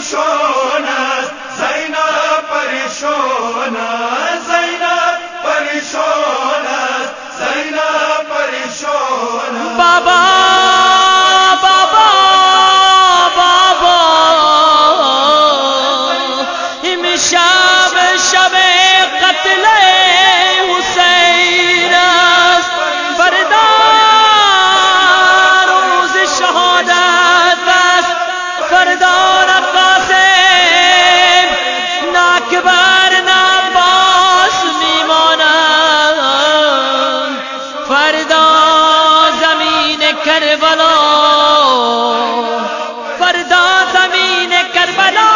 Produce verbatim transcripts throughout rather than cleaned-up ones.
پریشان است زینب پریشان است زینب پریشان است زینب پریشان است بابا بابا بابا امشب شب قتل حسین است فردا روز شهادت است فردا نه قاسم نه اکبر نه عباس میمانند فردا زمین کربلا فردا زمین کربلا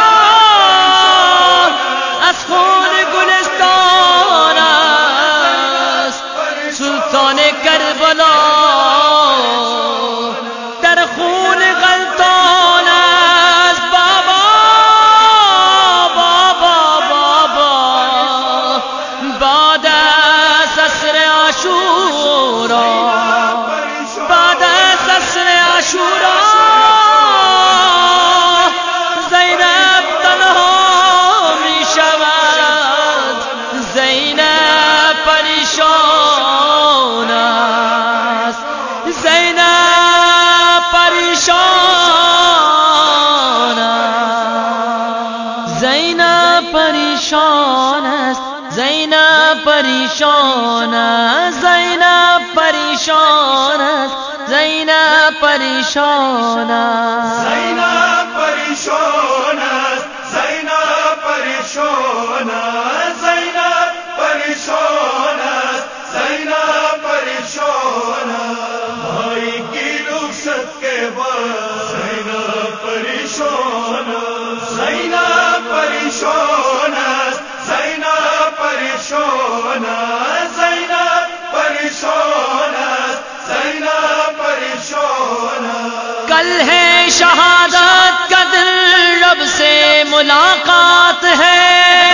از خون گلستان است سلطان کربلا در خون غلطان است بابا بابا بابا بعد از عصر عاشورا بعد از عصر عاشورا زینب تنها می شود زینب پریشان است زینب پریشان است زینب پریشان است زینب پریشان است زینب پریشان است زینب پریشان است زینب پریشان است زینب پریشان است زینب پریشان است زینب پریشان است بھائی کی رخصت کے بعد زینب پریشان است زینب پریشان است زینب پریشان است زینب پریشان است زینب پریشان است کل ہے شہادت کا دن رب سے ملاقات ہے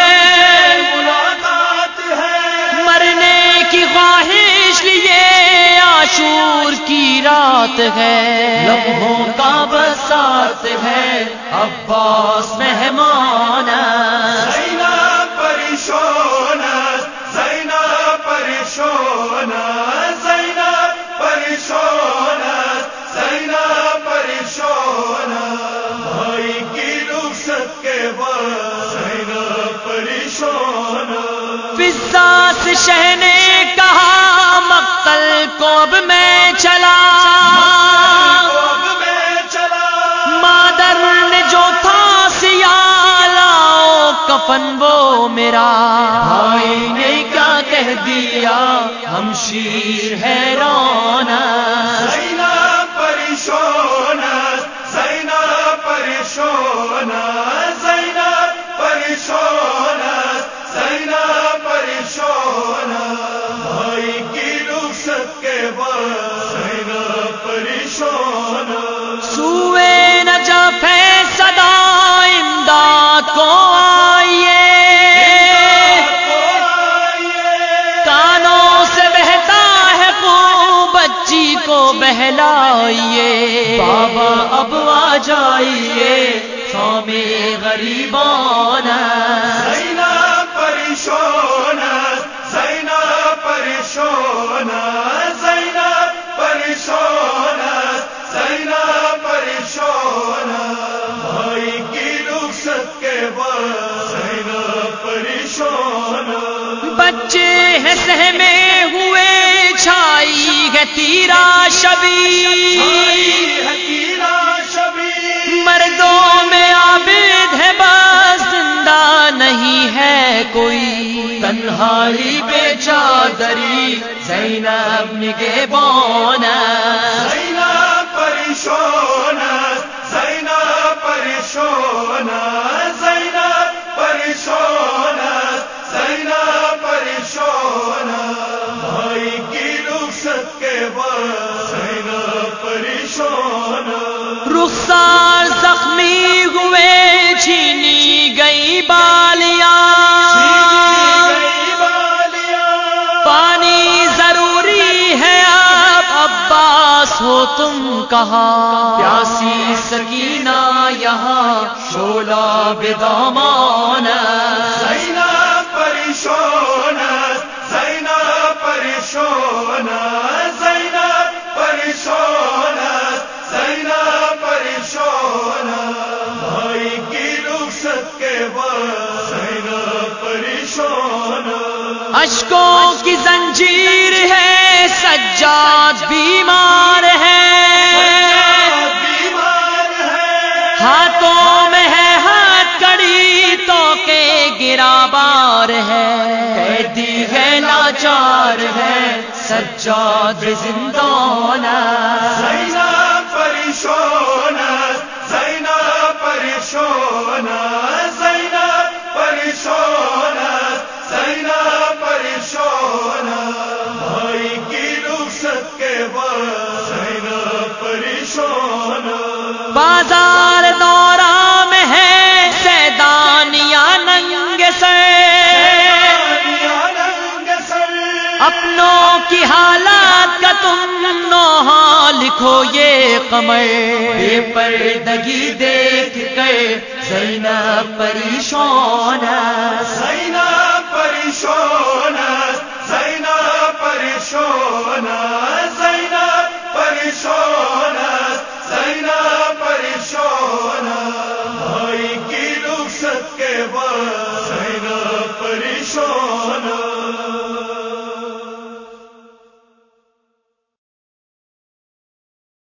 ملاقات ہے مرنے کی خواہش لیے عاشور کی رات ہے لمحوں کا بساط ہے عباس مہمان است زینب پریشان است زینب پریشان است زینب پریشان است زینب پریشان است بھائی کی رخصت کے بعد زینب پریشان است فضا سے شہ نے کہا مقتل کو اب میں چلا اب میں چلا مادر نے جو تھا سیاہ لاؤ کفن وہ میرا بھائی نے کیا کہہ دیا ہم شیر حیران است زینب پریشان است زینب پریشان است زینب پریشان است زینب پریشان است بھائی کی رخصت کے بعد زینب پریشان است سوئے نجف صدا امداد کو آئیے کانوں سے بہتا ہے خون بچی کو بہلائیے بابا اب آ جائیے قوم غریبان است زینب پریشان است زینب پریشان است زینب پریشان است زینب پریشان است بھائی کی رخصت کے بعد زینب پریشان است بچے ہیں سہمے ہوئے چھائی ہے تیرا شبیر حکیرہ شبیر مردوں میں عابد ہے بس زندہ نہیں ہے کوئی تنہائی بے چادری زینب نگہبان است زینب پریشان است زینب پریشان است زینب پریشان است زینب پریشان است بھائی کی رخصت کے بعد زینب پریشان است رخسار زخمی ہوئے چھینی گئی بالیاں پانی ضروری ہے اب عباس ہو تم کہاں پیاسی سکینہ یہاں یہاں شعلہ بدامان زینب پریشان است، زینب پریشان است، زینب پریشان است، زینب پریشان است، بھائی کی رخصت کے بعد زینب پریشان است، اشکوں کی زنجیر ہے، سجاد بیمار ہے، ہاتھوں میں ہے ہاتھ کڑی تو کے گرابار ہے، قیدی ہے لاچار ہے، سجاد زندان زینب پریشان است، زینب پریشان است، زینب پریشان است، زینب پریشان است، بھائی کی رخصت کے بعد زینب پریشان است، بازار دورہ میں ہے سیدانیاں ننگ سر، اپنوں کی حالات کا تم نوحہ لکھو یہ قمر، بے پردگی دیکھ کر زینب پریشان زینب پریشان است، زینب پریشان است، زینب پریشان